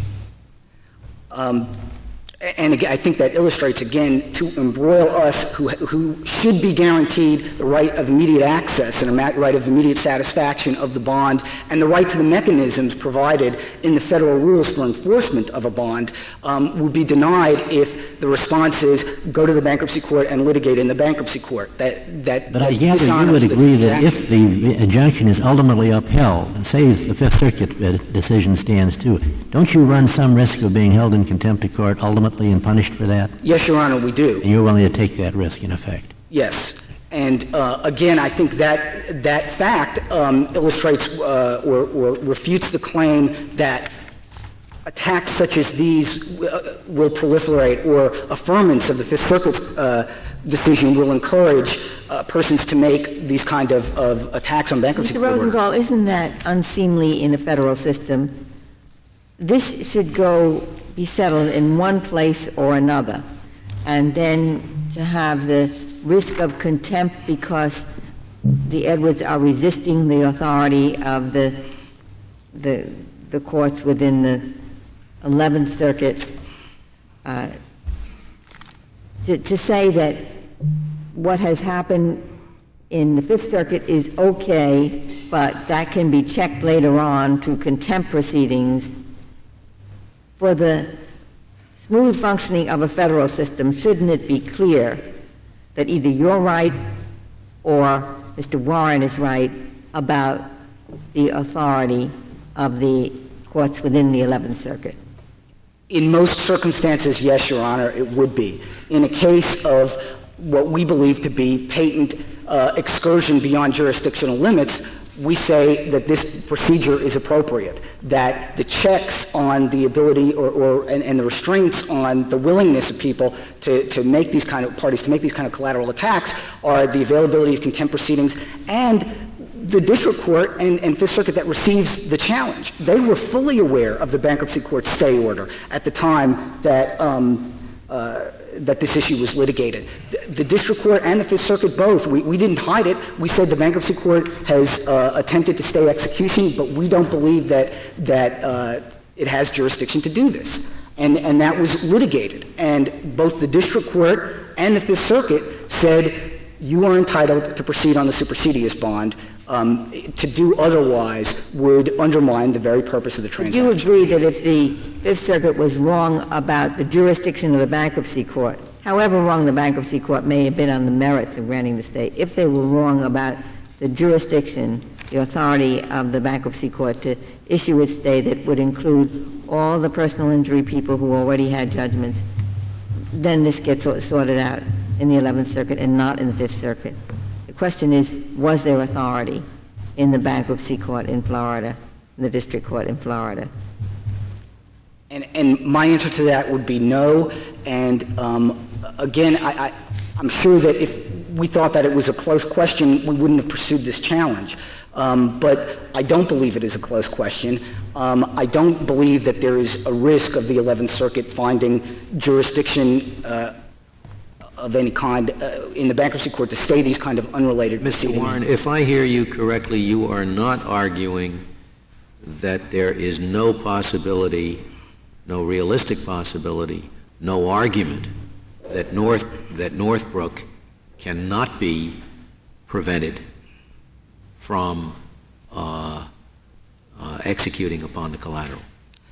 Um, And again, I think that illustrates, again, to embroil us who, who should be guaranteed the right of immediate access and a right of immediate satisfaction of the bond and the right to the mechanisms provided in the federal rules for enforcement of a bond um, would be denied if the response is go to the bankruptcy court and litigate in the bankruptcy court. That, that, but that I gather you would agree that if the injunction is ultimately upheld, and say the Fifth Circuit decision stands too, don't you run some risk of being held in contempt of court ultimately and punished for that? Yes, Your Honor, we do. And you're willing to take that risk, in effect? Yes. And uh, again, I think that that fact um, illustrates uh, or, or refutes the claim that attacks such as these uh, will proliferate, or affirmance of the Fifth Circuit uh, decision will encourage uh, persons to make these kind of, of attacks on bankruptcy Mister court. Rosenthal, isn't that unseemly in a federal system? This should go be settled in one place or another, and then to have the risk of contempt because the Edwards are resisting the authority of the the, the courts within the eleventh Circuit, uh, to, to say that what has happened in the Fifth Circuit is okay, but that can be checked later on to contempt proceedings. For the smooth functioning of a federal system, shouldn't it be clear that either you're right or Mister Warren is right about the authority of the courts within the eleventh Circuit? In most circumstances, yes, Your Honor, it would be. In a case of what we believe to be patent uh, excursion beyond jurisdictional limits, we say that this procedure is appropriate, that the checks on the ability or, or and, and the restraints on the willingness of people to, to make these kind of parties to make these kind of collateral attacks are the availability of contempt proceedings and the district court and, and Fifth Circuit that receives the challenge. They were fully aware of the bankruptcy court's stay order at the time that um, uh, that this issue was litigated. The, the district court and the Fifth Circuit both, we, we didn't hide it. We said the bankruptcy court has uh, attempted to stay execution, but we don't believe that that uh, it has jurisdiction to do this. And, and that was litigated. And both the district court and the Fifth Circuit said you are entitled to proceed on the supersedious bond. Um, to do otherwise would undermine the very purpose of the transaction. Do you agree that if the Fifth Circuit was wrong about the jurisdiction of the bankruptcy court, however wrong the bankruptcy court may have been on the merits of granting the stay, if they were wrong about the jurisdiction, the authority of the bankruptcy court to issue a stay that would include all the personal injury people who already had judgments, then this gets sorted out in the eleventh Circuit and not in the Fifth Circuit? The question is, was there authority in the bankruptcy court in Florida, in the district court in Florida? And, and my answer to that would be no. And um, again, I, I, I'm sure that if we thought that it was a close question, we wouldn't have pursued this challenge. Um, but I don't believe it is a close question. Um, I don't believe that there is a risk of the eleventh Circuit finding jurisdiction uh, of any kind uh, in the bankruptcy court to stay these kind of unrelated Mister proceedings. Warren, if I hear you correctly, you are not arguing that there is no possibility, no realistic possibility, no argument that North that Northbrook cannot be prevented from uh, uh, executing upon the collateral.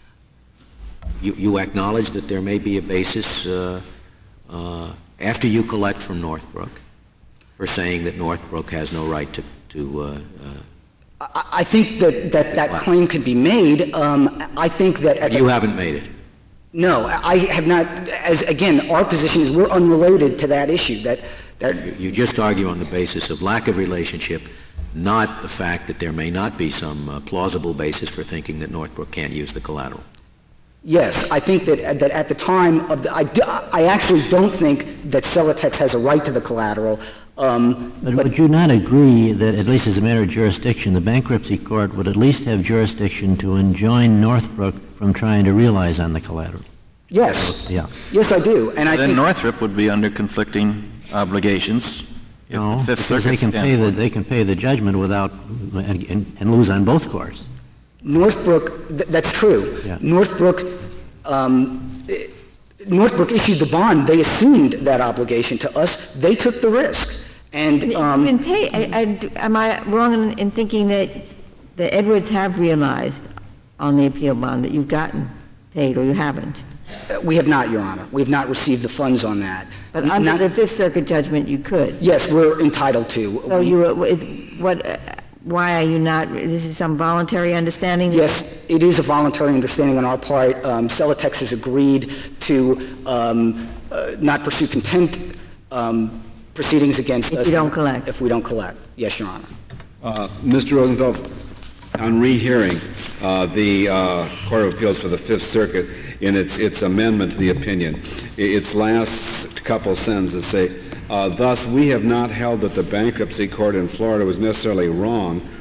You, you acknowledge that there may be a basis uh, uh, after you collect from Northbrook for saying that Northbrook has no right to, to uh, uh, I, I think that that, that claim could be made. Um, I think that... At you the, haven't made it. No, I have not. As again, our position is we're unrelated to that issue. That, that You, you just argue on the basis of lack of relationship, not the fact that there may not be some uh, plausible basis for thinking that Northbrook can't use the collateral. Yes, I think that, that at the time of the, I, do, I actually don't think that Celotex has a right to the collateral. Um, but, but would you not agree that, at least as a matter of jurisdiction, the bankruptcy court would at least have jurisdiction to enjoin Northbrook from trying to realize on the collateral? Yes. Yeah. Yes, I do. And I then think Northrop would be under conflicting obligations. If No, the Fifth because they Circuit can pay the they can pay the judgment without and, and, and lose on both courts. Northbrook, th- that's true. Yeah. Northbrook, um, eh, Northbrook issued the bond. They assumed that obligation to us. They took the risk. And um, Been pay, I, I, am I wrong in, in thinking that the Edwards have realized on the appeal bond that you've gotten paid or you haven't? we have not, Your Honor. We have not received the funds on that. But under Not- the Fifth Circuit judgment, you could. Yes, we're entitled to. So you, what, uh, why are you not, this is some voluntary understanding? Yes, it is a voluntary understanding on our part. Um, Celotex has agreed to um, uh, not pursue contempt um, proceedings against us. If you don't collect. If we don't collect. Yes, Your Honor. Uh, Mister Rosenthal, on rehearing, uh, the uh, Court of Appeals for the Fifth Circuit, in its, its amendment to the opinion, its last couple sentences say, uh, thus, we have not held that the bankruptcy court in Florida was necessarily wrong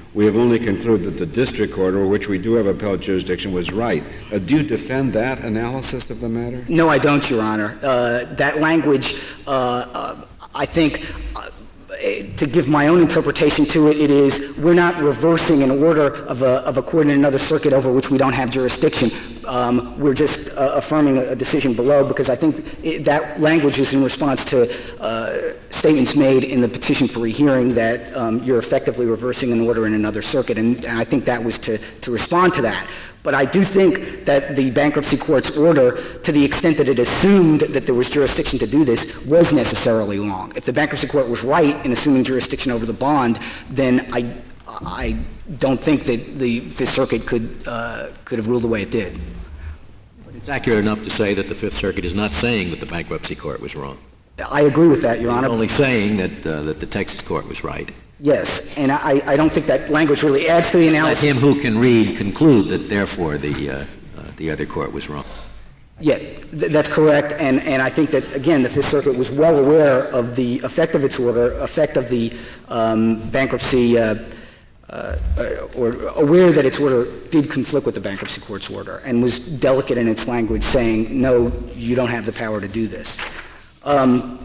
we have only concluded that the district court, over which we do have appellate jurisdiction, was right. Uh, do you defend that analysis of the matter? No, I don't, Your Honor. Uh, that language, uh, uh, I think, uh, to give my own interpretation to it, it is we're not reversing an order of a, of a court in another circuit over which we don't have jurisdiction. Um, we're just uh, affirming a, a decision below, because I think it, that language is in response to uh, statements made in the petition for rehearing that um, you're effectively reversing an order in another circuit, and, and I think that was to, to respond to that. But I do think that the bankruptcy court's order, to the extent that it assumed that there was jurisdiction to do this, was necessarily wrong. If the bankruptcy court was right in assuming jurisdiction over the bond, then I, I don't think that the Fifth Circuit could, uh, could have ruled the way it did. It's accurate enough to say that the Fifth Circuit is not saying that the bankruptcy court was wrong. I agree with that, Your Honor. It's only saying that, uh, that the Texas court was right. Yes, and I, I don't think that language really adds to the analysis. Let him who can read conclude that, therefore, the, uh, uh, the other court was wrong. Yeah, th- that's correct, and, and I think that, again, the Fifth Circuit was well aware of the effect of its order, effect of the um, bankruptcy, uh, uh, or aware that its order did conflict with the bankruptcy court's order, and was delicate in its language, saying, no, you don't have the power to do this. Um,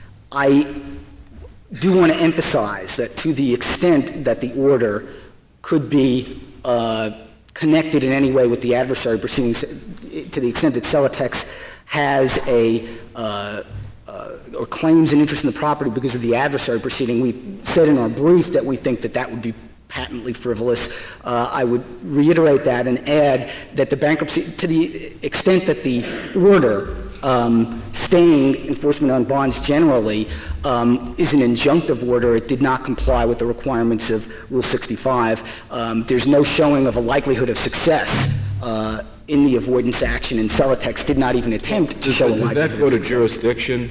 I do want to emphasize that to the extent that the order could be uh, connected in any way with the adversary proceedings, to the extent that Celotex has a uh, uh, or claims an interest in the property because of the adversary proceeding, we've said in our brief that we think that that would be patently frivolous. Uh, I would reiterate that and add that the bankruptcy, to the extent that the order Um, staying enforcement on bonds generally um, is an injunctive order. It did not comply with the requirements of Rule sixty-five. Um, there's no showing of a likelihood of success uh, in the avoidance action, and Celotex did not even attempt to does, show a does likelihood that go of to success. jurisdiction?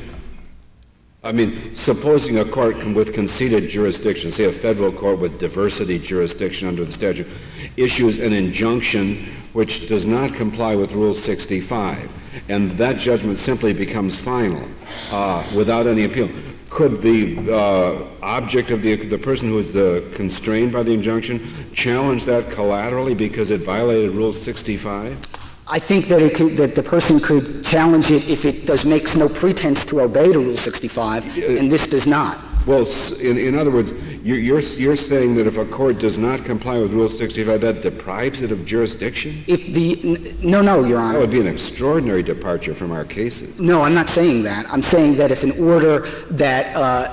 I mean, supposing a court can, with conceded jurisdiction, say a federal court with diversity jurisdiction under the statute, issues an injunction which does not comply with Rule sixty-five, and that judgment simply becomes final uh, without any appeal. Could the uh, object of the the person who is the constrained by the injunction challenge that collaterally because it violated Rule sixty-five? I think that, it could, that the person could challenge it if it does makes no pretense to obey to Rule sixty-five, and this does not. Well, in, in other words, you're, you're, you're saying that if a court does not comply with Rule sixty-five, that deprives it of jurisdiction? If the n- no, no, Your Honor. That would be an extraordinary departure from our cases. No, I'm not saying that. I'm saying that if an order that uh,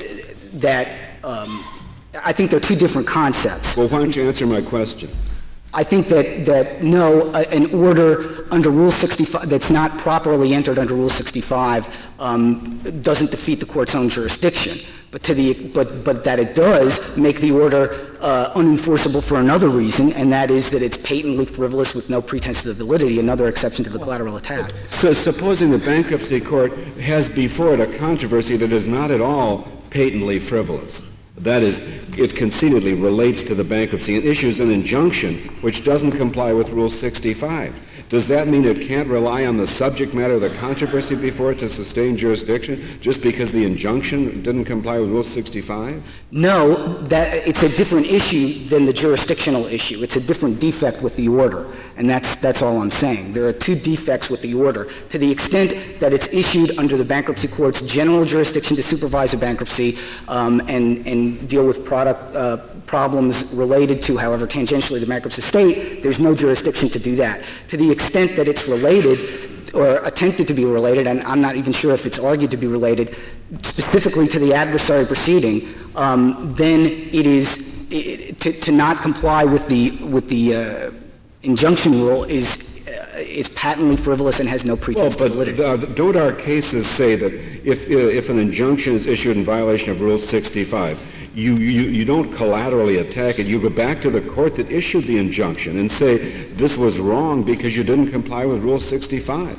that um, I think they're two different concepts. Well, why don't you answer my question? I think that, that no, uh, an order under Rule sixty-five that's not properly entered under Rule sixty-five um, doesn't defeat the court's own jurisdiction, but to the but but that it does make the order uh, unenforceable for another reason, and that is that it's patently frivolous with no pretense to validity. Another exception to the collateral attack. So, supposing the bankruptcy court has before it a controversy that is not at all patently frivolous. That is, it concededly relates to the bankruptcy and issues an injunction which doesn't comply with Rule sixty-five. Does that mean it can't rely on the subject matter of the controversy before it to sustain jurisdiction just because the injunction didn't comply with Rule sixty-five? No, that it's a different issue than the jurisdictional issue. It's a different defect with the order, and that's that's all I'm saying. There are two defects with the order. To the extent that it's issued under the bankruptcy court's general jurisdiction to supervise a bankruptcy um, and and deal with product uh, problems related to, however, tangentially the bankruptcy estate, there's no jurisdiction to do that. To the extent that it's related or attempted to be related, and I'm not even sure if it's argued to be related, specifically to the adversary proceeding, um, then it is it, to, to not comply with the with the uh, injunction rule is uh, is patently frivolous and has no pretense well, to validity. But uh, don't our cases say that if if an injunction is issued in violation of Rule sixty-five, You, you, you don't collaterally attack it. You go back to the court that issued the injunction and say this was wrong because you didn't comply with Rule sixty-five.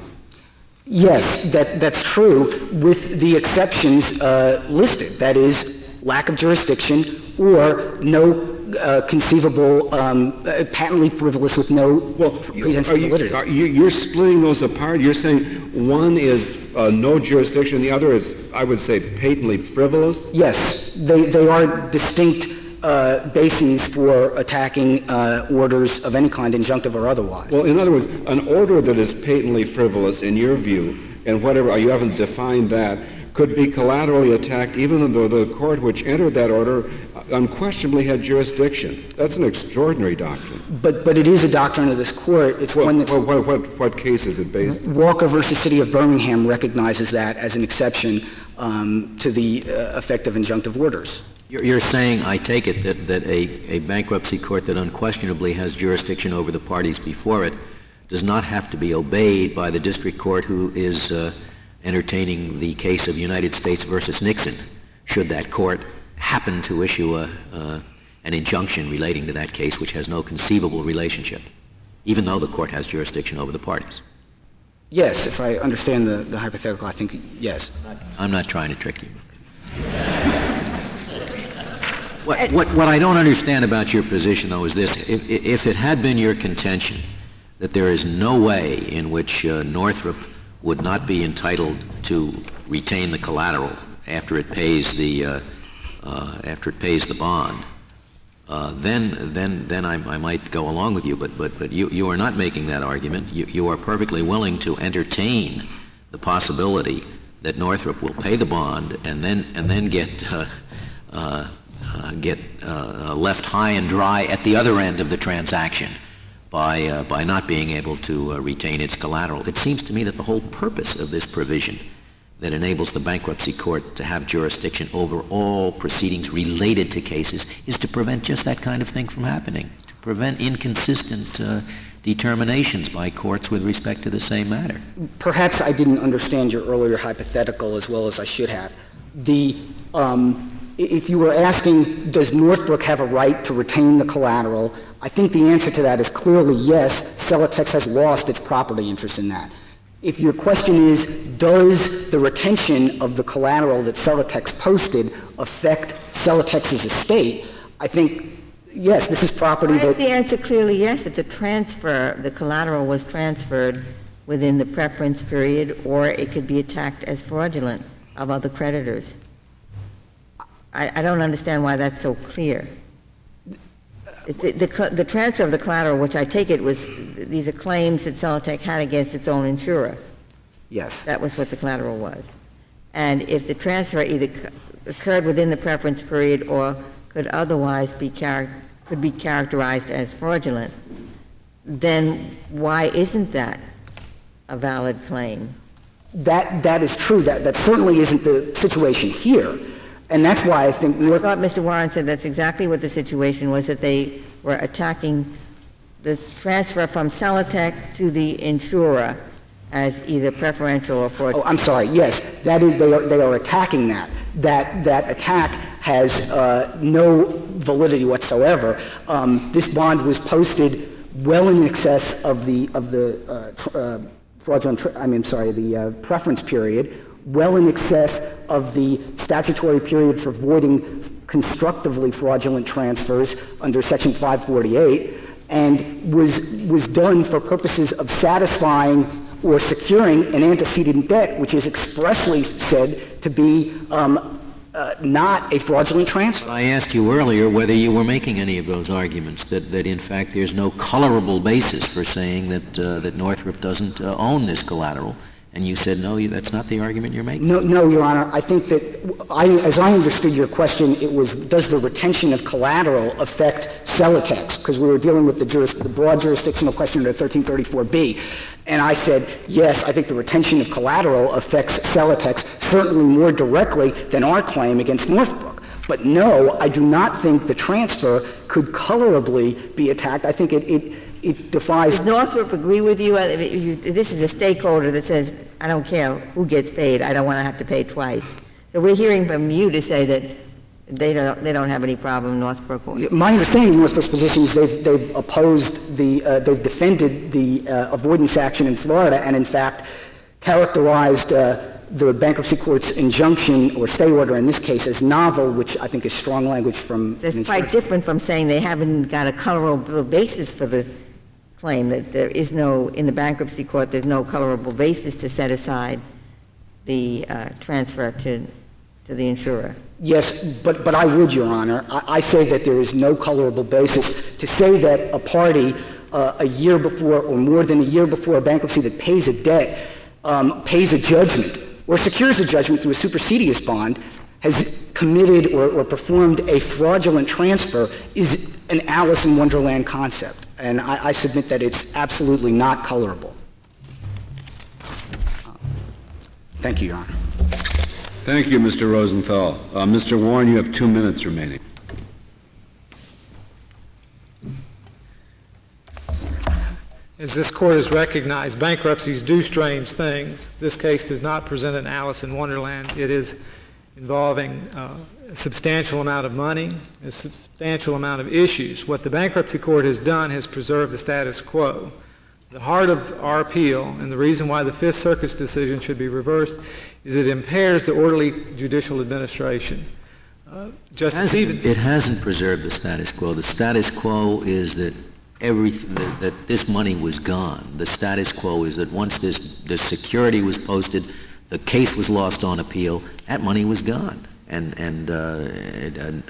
Yes, that, that's true with the exceptions uh, listed. That is, lack of jurisdiction or no uh, conceivable, um, uh, patently frivolous with no well, pretense are of you, validity. are you, you're splitting those apart. You're saying one is uh, no jurisdiction, the other is, I would say, patently frivolous? Yes, they, they are distinct uh, bases for attacking uh, orders of any kind, injunctive or otherwise. Well, in other words, an order that is patently frivolous, in your view, and whatever, you haven't defined that, could be collaterally attacked even though the court which entered that order unquestionably had jurisdiction. That's an extraordinary doctrine. But but it is a doctrine of this court. It's Well, one that's well, what, what, what case is it based on? Walker versus City of Birmingham recognizes that as an exception um, to the uh, effect of injunctive orders. You're, you're saying, I take it, that, that a, a bankruptcy court that unquestionably has jurisdiction over the parties before it does not have to be obeyed by the district court who is uh, entertaining the case of United States versus Nixon, should that court happen to issue a, uh, an injunction relating to that case which has no conceivable relationship, even though the court has jurisdiction over the parties. Yes, if I understand the, the hypothetical, I think yes. I'm not trying to trick you. what, what, what I don't understand about your position, though, is this. If, if it had been your contention that there is no way in which uh, Northrop would not be entitled to retain the collateral after it pays the uh, uh, after it pays the bond, uh, then then then I, I might go along with you. But but but you, you are not making that argument. You you are perfectly willing to entertain the possibility that Northrop will pay the bond and then and then get uh, uh, uh, get uh, left high and dry at the other end of the transaction by uh, by not being able to uh, retain its collateral. It seems to me that the whole purpose of this provision that enables the bankruptcy court to have jurisdiction over all proceedings related to cases is to prevent just that kind of thing from happening, to prevent inconsistent uh, determinations by courts with respect to the same matter. Perhaps I didn't understand your earlier hypothetical as well as I should have. The um, if you were asking, does Northbrook have a right to retain the collateral, I think the answer to that is clearly yes. Celotex has lost its property interest in that. If your question is, does the retention of the collateral that Celotex posted affect Celotex's estate, I think, yes, this is property Why that... is the answer clearly yes if the transfer, the collateral was transferred within the preference period, or it could be attacked as fraudulent of other creditors? I, I don't understand why that's so clear. The, the, the transfer of the collateral, which I take it was, these are claims that Celotex had against its own insurer. Yes. That was what the collateral was. And if the transfer either occurred within the preference period or could otherwise be char- could be characterized as fraudulent, then why isn't that a valid claim? That, that is true. That, that certainly isn't the situation here. And that's why I think North... I thought Mister Warren said that's exactly what the situation was, that they were attacking the transfer from Celotex to the insurer as either preferential or fraudulent. Oh, I'm sorry. Yes, that is, they are, they are attacking that. That, that attack has uh, no validity whatsoever. Um, this bond was posted well in excess of the, of the uh, tr- uh, fraudulent, tr- I mean, sorry, the uh, preference period, well in excess of the statutory period for voiding constructively fraudulent transfers under Section five forty-eight, and was was done for purposes of satisfying or securing an antecedent debt, which is expressly said to be um, uh, not a fraudulent transfer. I asked you earlier whether you were making any of those arguments, that, that in fact there's no colorable basis for saying that uh, that Northrop doesn't uh, own this collateral. And you said, no, you, that's not the argument you're making? No, no, Your Honor. I think that, I, as I understood your question, it was, does the retention of collateral affect Celotex? Because we were dealing with the, juris, the broad jurisdictional question under thirteen thirty-four B. And I said, yes, I think the retention of collateral affects Celotex certainly more directly than our claim against Northbrook. But no, I do not think the transfer could colorably be attacked. I think it, it It defies... Does Northrop agree with you? This is a stakeholder that says, I don't care who gets paid, I don't want to have to pay twice. So we're hearing from you to say that they don't, they don't have any problem, Northbrook. My understanding of Northbrook's position is they've, they've opposed the, uh, they've defended the uh, avoidance action in Florida and in fact characterized uh, the bankruptcy court's injunction or stay order in this case as novel, which I think is strong language from... That's quite different from saying they haven't got a colorable basis for the claim, that there is no, in the bankruptcy court, there's no colorable basis to set aside the uh, transfer to to the insurer. Yes, but, but I would, Your Honor. I, I say that there is no colorable basis to say that a party uh, a year before or more than a year before a bankruptcy that pays a debt, um, pays a judgment, or secures a judgment through a supersedious bond, has committed or, or performed a fraudulent transfer is an Alice in Wonderland concept. And I, I submit that it's absolutely not colorable. Uh, thank you, Your Honor. Thank you, Mister Rosenthal. Uh, Mister Warren, you have two minutes remaining. As this court has recognized, bankruptcies do strange things. This case does not present an Alice in Wonderland. It is involving uh, a substantial amount of money, a substantial amount of issues. What the bankruptcy court has done has preserved the status quo. The heart of our appeal, and the reason why the Fifth Circuit's decision should be reversed, is it impairs the orderly judicial administration. Uh, Justice Stevens. It hasn't preserved the status quo. The status quo is that everything that, that this money was gone. The status quo is that once this the security was posted, the case was lost on appeal, that money was gone. And and uh, it, uh,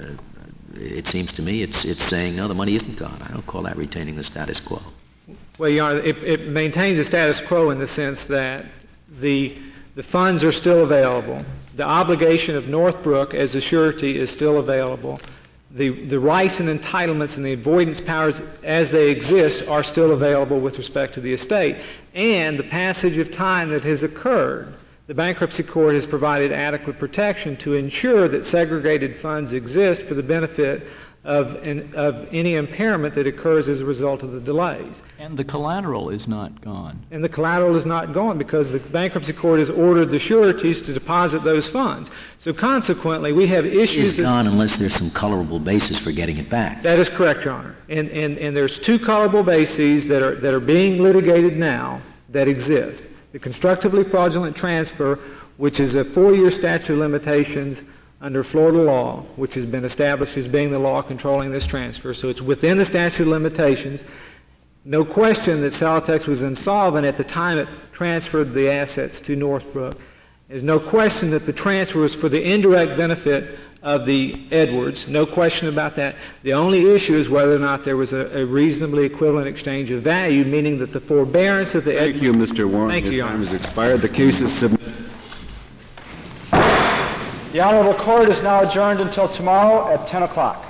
it seems to me it's it's saying no, the money isn't gone. I don't call that retaining the status quo. Well, Your Honor, it, it maintains the status quo in the sense that the the funds are still available. The obligation of Northbrook as a surety is still available. The, the rights and entitlements and the avoidance powers as they exist are still available with respect to the estate. And the passage of time that has occurred, the bankruptcy court has provided adequate protection to ensure that segregated funds exist for the benefit of, an, of any impairment that occurs as a result of the delays. And the collateral is not gone. And the collateral is not gone because the bankruptcy court has ordered the sureties to deposit those funds. So consequently, we have issues... It's gone unless there's some colorable basis for getting it back. That is correct, Your Honor. And, and, and there's two colorable bases that are, that are being litigated now that exist. The constructively fraudulent transfer, which is a four-year statute of limitations under Florida law, which has been established as being the law controlling this transfer. So it's within the statute of limitations. No question that Celotex was insolvent at the time it transferred the assets to Northbrook. There's no question that the transfer was for the indirect benefit of the Edwards. No question about that. The only issue is whether or not there was a, a reasonably equivalent exchange of value, meaning that the forbearance of the Thank Edwards... you, Mister Warren. Thank you, Your Your time Honor. has expired. The case is submitted. The Honorable Court is now adjourned until tomorrow at ten o'clock.